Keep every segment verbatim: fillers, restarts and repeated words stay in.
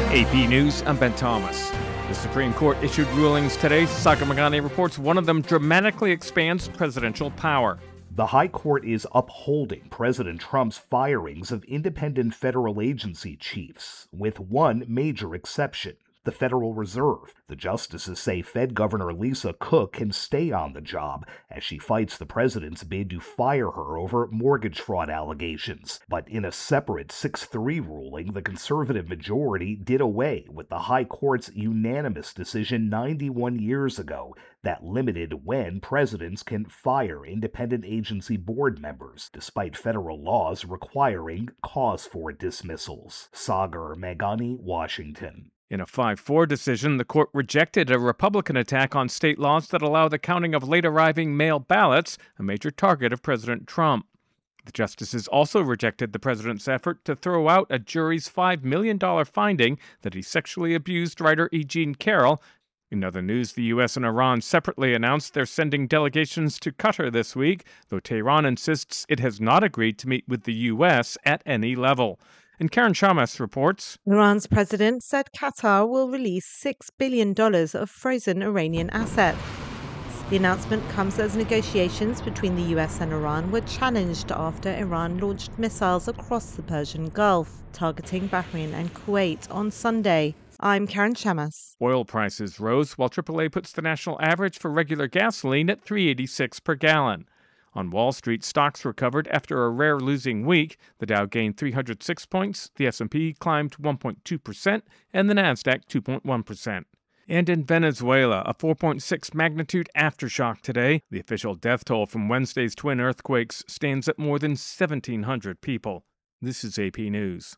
A P News, I'm Ben Thomas. The Supreme Court issued rulings today. Sagar Meghani reports one of them dramatically expands presidential power. The High Court is upholding President Trump's firings of independent federal agency chiefs, with one major exception: the Federal Reserve. The justices say Fed Governor Lisa Cook can stay on the job as she fights the president's bid to fire her over mortgage fraud allegations. But in a separate six three ruling, the conservative majority did away with the High Court's unanimous decision ninety-one years ago that limited when presidents can fire independent agency board members, despite federal laws requiring cause for dismissals. Sagar Meghani, Washington. In a five four decision, the court rejected a Republican attack on state laws that allow the counting of late-arriving mail ballots, a major target of President Trump. The justices also rejected the president's effort to throw out a jury's five million dollars finding that he sexually abused writer E. Jean Carroll. In other news, the U S and Iran separately announced they're sending delegations to Qatar this week, though Tehran insists it has not agreed to meet with the U S at any level. And Karen Shamas reports, Iran's president said Qatar will release six billion dollars of frozen Iranian assets. The announcement comes as negotiations between the U S and Iran were challenged after Iran launched missiles across the Persian Gulf, targeting Bahrain and Kuwait on Sunday. I'm Karen Shamas. Oil prices rose while triple A puts the national average for regular gasoline at three dollars and eighty-six cents per gallon. On Wall Street, stocks recovered after a rare losing week. The Dow gained three hundred six points, the S and P climbed one point two percent, and the Nasdaq two point one percent. And in Venezuela, a four point six magnitude aftershock today. The official death toll from Wednesday's twin earthquakes stands at more than seventeen hundred people. This is A P News.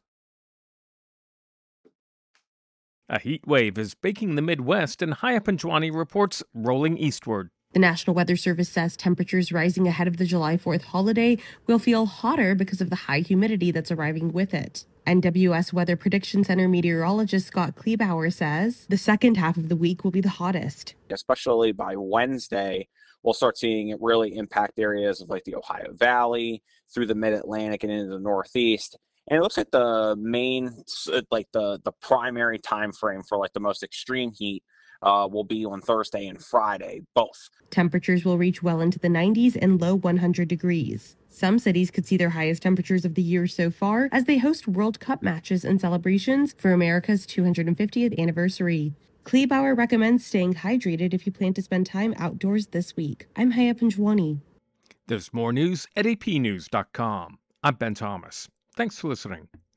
A heat wave is baking the Midwest, and Haya Panjwani reports rolling eastward. The National Weather Service says temperatures rising ahead of the July fourth holiday will feel hotter because of the high humidity that's arriving with it. N W S Weather Prediction Center meteorologist Scott Kleebauer says the second half of the week will be the hottest. Especially by Wednesday, we'll start seeing it really impact areas of like the Ohio Valley, through the Mid-Atlantic and into the Northeast. And it looks like the main, like the, the primary time frame for like the most extreme heat uh, will be on Thursday and Friday, both. Temperatures will reach well into the nineties and low one hundred degrees. Some cities could see their highest temperatures of the year so far as they host World Cup matches and celebrations for America's two hundred fiftieth anniversary. Kleebauer recommends staying hydrated if you plan to spend time outdoors this week. I'm Haya Panjwani. There's more news at A P news dot com. I'm Ben Thomas. Thanks for listening.